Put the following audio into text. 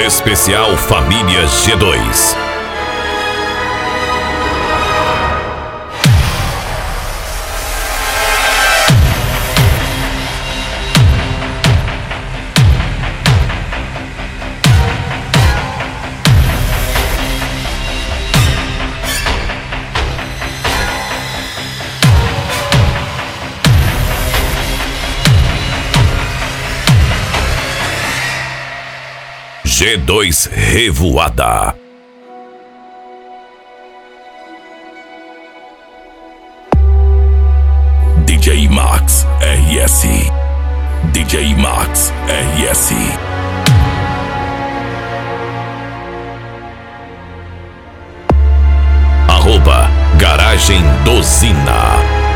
Especial Família G2. G2 Revoada. DJ Max RS. DJ Max RS. @ Garagem Dozina.